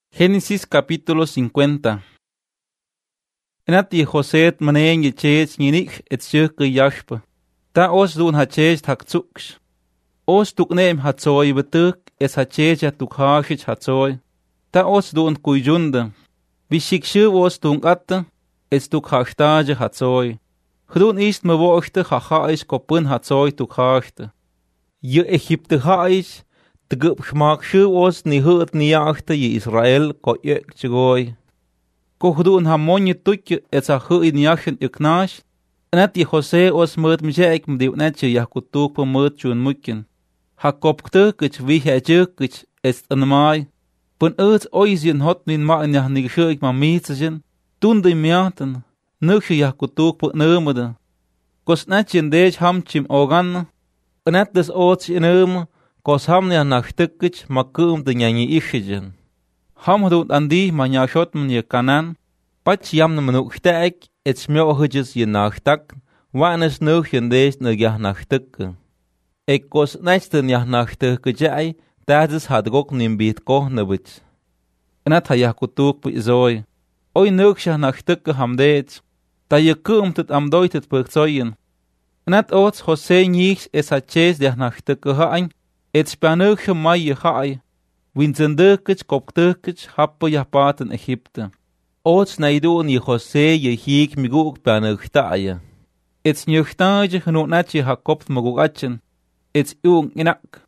Génesis capítulo 50. Enati José manen yechech ninik et shuk yashpa. Ta os dun hachech taktsuksh. Os tuknem hatsoy betuk es hachech atukhash hatsoy. Ta os dun kuyjunda. Bishikshu os tungatta es tukhashtaj hatsoy. Hdun ist me wochte khachaish kopun hatsoy tukhashte. Ye Egypte haish Tgup schmakshu os ni hut ni achte ye Israel ko yek chigoy. Ko hdun hamonje tukje et sa hu in yachen iknash. Net ye José os mut mjek mdiw net je yakutuk po mut chun mukken. Jakob ktukich wie hejuk est anmai. Pun uit oizien hot min ma in yahnig shuik ma mietsen. Tun de miaten. Nuch yakutuk po neumede. Kos net je dej ham chim ogan. Net des ots in Kos hamne nachtukich makum de nyani ishijen. Ham hudut andi manyashot ye kanan. Pach yamne menuktek et smjohjes ye nachtak. Wanes nuch yendees ne yah nachtukke. Ek kos nesten yah nachtukke jai. Tazes had gok nimbit kohnebich. Enat hayakutuk pi zoy. Oy nuch shah nachtukke hamdeets. Ta ye kumtet am doitet purzoyen. Enat ots José niks es haches de nachtukke hain. Et spanuk mai hai. Winzendukich koptukich happo yapaten Egypte. Ots naidun ye José ye hik miguk panuk taaya. Et snuchtage genot natje Jakob magugachen. Et ung inak.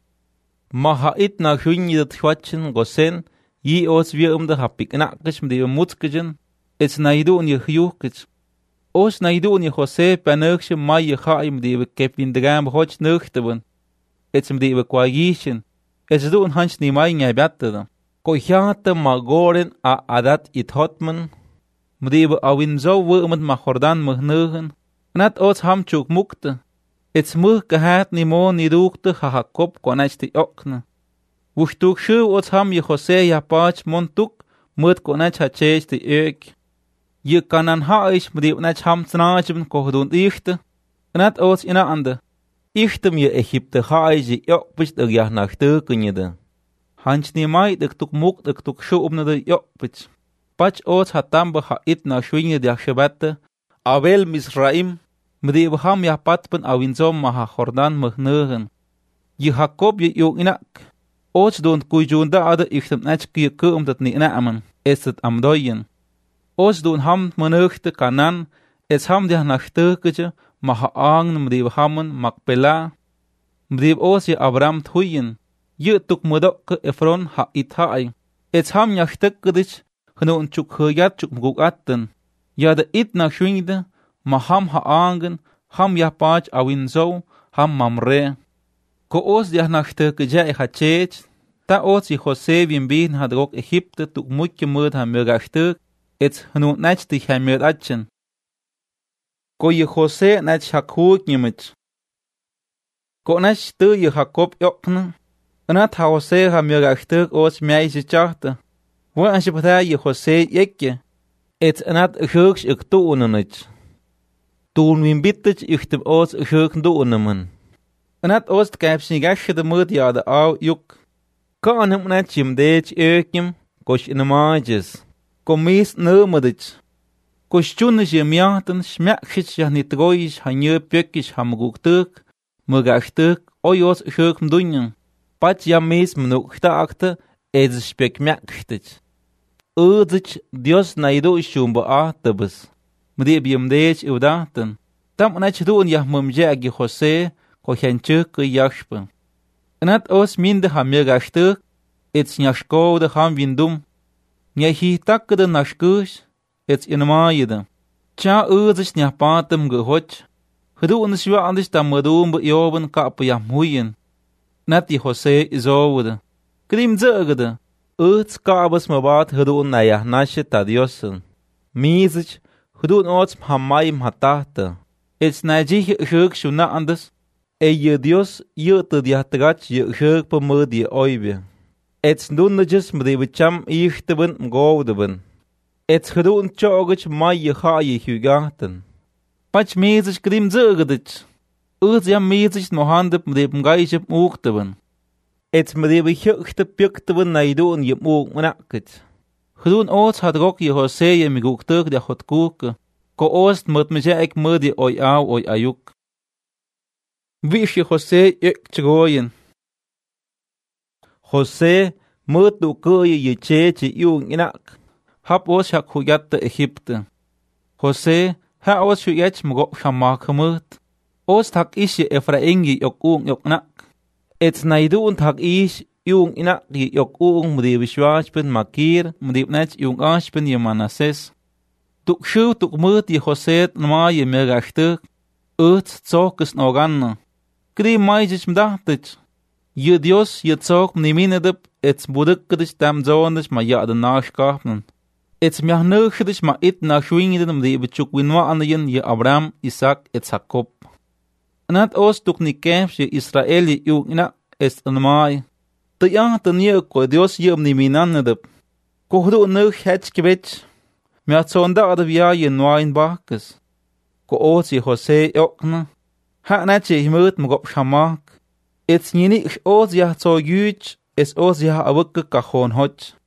Maha it na hunje dat chwatchen gosen. Ye ots weer de hapik nakich mde mutkejen. Et naidun ye hyukich. Os naidun ye José panuk mai hai mde kepin de gam hoch nuchteben. Et sem die kwagishin. Es doen hans ni mai ngai batte. Ko hiate magoren a adat it hotman. Mdibe awin zo wurmet ma Jordan mugnugen. Nat ots ham chuk mukte. Et mug gehat ni mo ni dukte ha Jakob konach ti okne. Wuchtuk shu ots ham ye José ya pach montuk mut konach ha chech ti ek. Ye kanan ha ish mdibe nach ham tsnajm ko dun ichte. Nat ots ina ande. Ichtem je Egypte haije jokpich de jah nach tukenjede. Hans ni mai de tuk muk de tuk shu op de jokpich. Pach ots hatambe ha it na schwinge de shebette. Avel Misraim. Mdi ham ya patpen awinzom ma ha Jordan mugnugen. Je Jakob je jong inak. Ots don kujunda ade ichtem natski kum dat ni namen. Es het amdoyen. Ots don ham menuchte kanan. Es ham de nach tukenje. Maha ang mdiv hamon makpela. Mdiv os ye Abraham thuyen. Ye tuk mudok Efron ha ithai. Ets ham yachtek gedich. Genun chuk huyat chuk mgugatten. Ya de it na schwingde. Maham ha angen. Ham yapach awinzo. Ham mamre. Ko os yah nachtek gedja hachech. Ta os ye José wimbien had gok Egypte tuk mutje mud ha mugachtek. Ets genun nachtig ha mudachen. Ko ye José nach Hakuk nimich. Ko nach tu ye Jakob yokne. Anat José ha mirachtuk os meise chachte. Wo an shpata ye José yekke. Et anat geuks ik toonenich. Toen win bittich ichtem os geuk doonemen. Anat os kapsni gashe de mud ya de au juk. Ka anem nach chim dech ekim kosh in majes. Komis numedich. Kostunes je miaten smekjes ja niet roisch hanje pekjes hamguktuk, mugachtuk, oyos geuk dunjen. Pat ja mis mnuktaakte, ez spek mekstich. Udich Dios naido shumba ahtebes. Mdebiem dech udaten. Tam nach doen ja mumjagi José, ko henchuk yashpe. Nat os minde hamjagachtuk, ets nyashko de ham windum. Nyahi takke de nashkus. Ets in maayede. Cha uzis nya patem gehoch. Gedu on shwa andis tam medum be yoben kap ya muyen. Nat die José izowde. Krim zegede. Uts kabes mabat gedu na ya nashe ta Diosen. Mizich gedu ots hamaim hatahte. Ets najih geuk shuna andes. Je Dios yute die hatgach je geuk pe mudie oibe. Ets dunnejes met de cham ichteben mgowdeben. Et gedun chogich mai je haye hugaten. Pach mezich grim zegedich. Uz ja mezich no handep mdebem gaishep muchteben. Et mdebe hukte puktewen naidun je mug manakit. Gedun oots had gok je José je miguktuk de hot koeken. Ko oost mut me je ek mudi oi au oi ayuk. Wish je José ek tjegoyen. José mut du je cheche yung inak. Hap oos hak huyat de Egypte. José ha oos huyat mgok shamak mut. Oos tak isje Efraingi yok nak. Ets naidun tak ish yung inak yok mudi bishwashpen makir mudi bnach yung ashpen je Manases. Tuk shu tuk mut je José ma je megashtuk. Zokes noganna. Kri maijich mdachtich. Je Dios je zog mniminedep ets budukkedich dam zondish ma ja de nashkapnen. Ets miahnugedish ma it nashwingiden mdi bechuk winwa anayen je Abraham, Isaac et Jacob. Nat os tuk nikef je Israeli yung ina est anmai. Te yang te nie ko Dios je mniminanedep. Kohdu nug hetskebech. Miatzonda adavia je noain bakes. Ko os je José okna. Ha natje himut mgop shamak. Ets ninik os ja zo yuch es os ja abukke kajon hoch.